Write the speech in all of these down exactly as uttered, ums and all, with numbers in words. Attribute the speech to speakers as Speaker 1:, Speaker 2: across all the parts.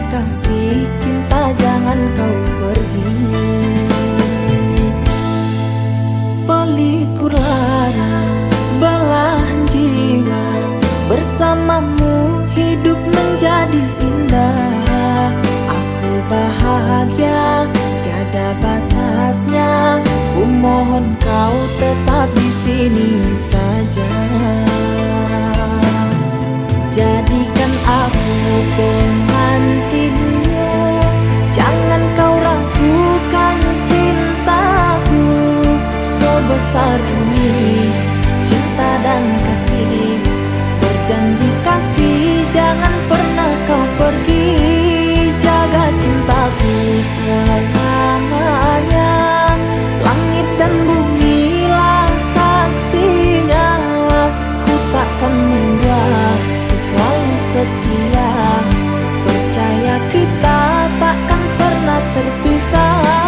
Speaker 1: kasih cinta, jangan kau pergi. Pelipur lara belahan jiwa, bersamamu hidup menjadi indah. Aku bahagia tiada batasnya, ku mohon kau tetap di sini saja. Jadikan aku pengantinmu, jangan kau ragukan cintaku. Sebesar bumi cinta dan kasih, berjanji kasih jangan pernah kau pergi. Jaga cintaku selamanya, langit dan bumi lah saksinya. Ku takkan mundur, ku selalu setia, percaya kita takkan pernah terpisah.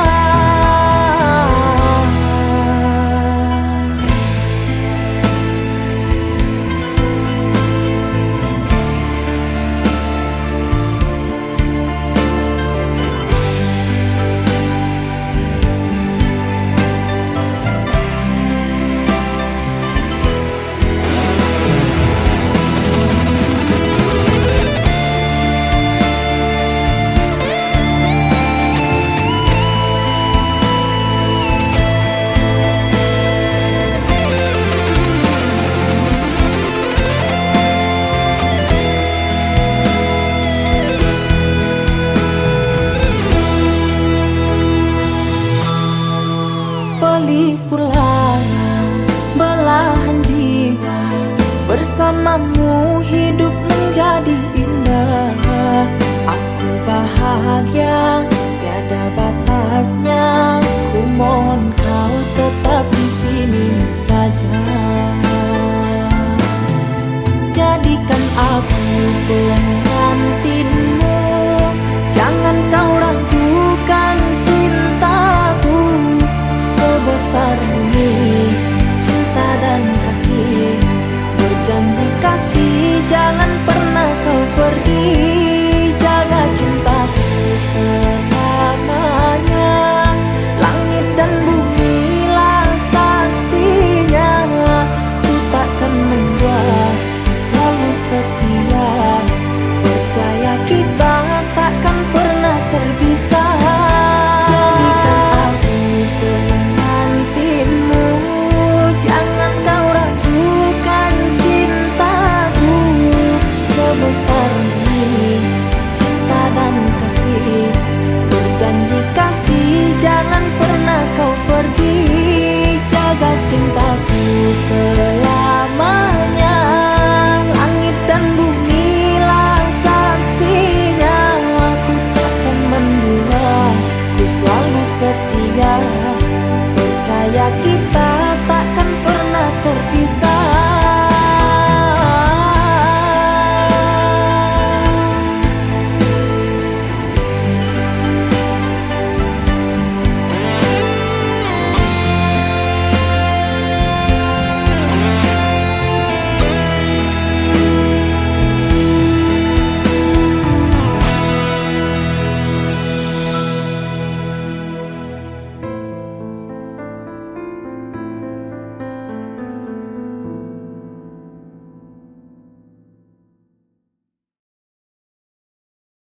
Speaker 1: Pelipur lara belahan jiwa, bersamamu hidup menjadi indah. Aku bahagia tiada batasnya, ku mohon kau tetap di sini saja. Jadikan aku